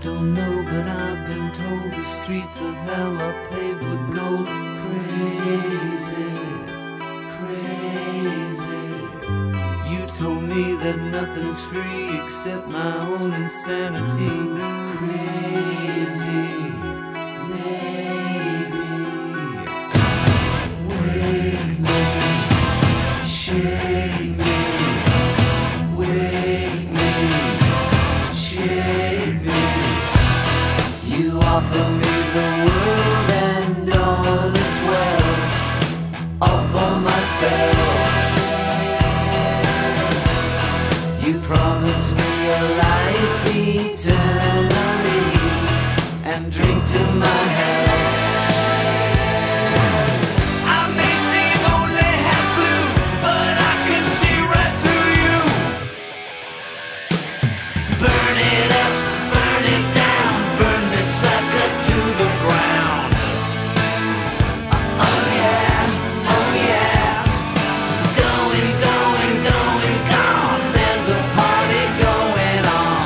don't know, but I've been told the streets of hell are paved with gold. Crazy, crazy. You told me that nothing's free except my own insanity. Crazy, maybe. Wake me, shake me. Wake me, shake me. You offer me the world and all its wealth, all for myself. You promise me a life eternally and drink to my health. I may seem only half blue, but I can see right through you. Burn it up, burn it down, burn this sucker to the ground. Oh yeah, oh yeah. Going, going, going, gone. There's a party going on.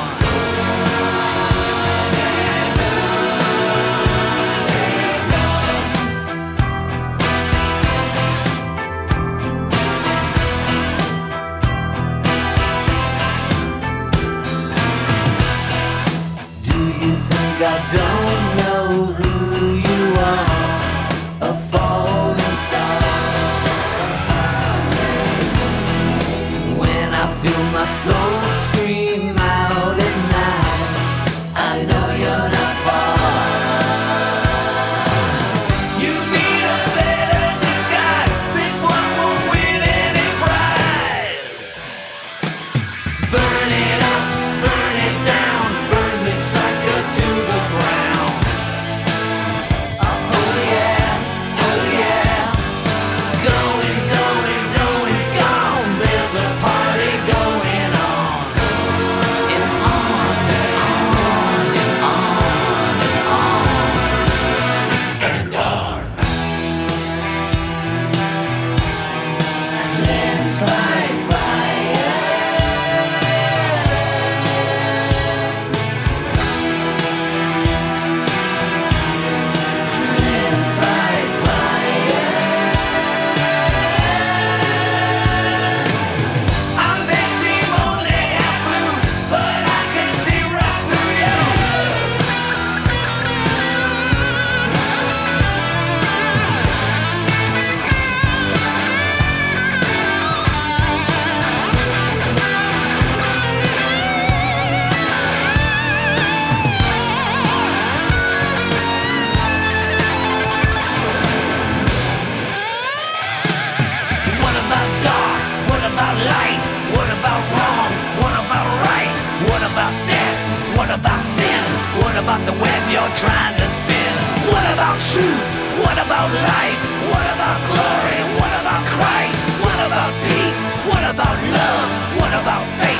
Do you think I don't know who you are? A falling star. When I feel my soul scream out at night, I know you're not far. You need a better disguise. This one won't win any prize. Burn it up, burn it down, burn this sucker to the ground. Oh yeah, oh yeah. Going, going, going, gone. There's a party going on. And on and on and on and on and on. Cleansed by fire. Cleansed by fire. I may seem only half blue, but I can see right through you. What about dark? What about light? What about wrong? What about right? What about death? What about sin? What about the web you're trying to spin? What about truth? What about life? What about glory? What about Christ? What about peace? What about love? What about faith?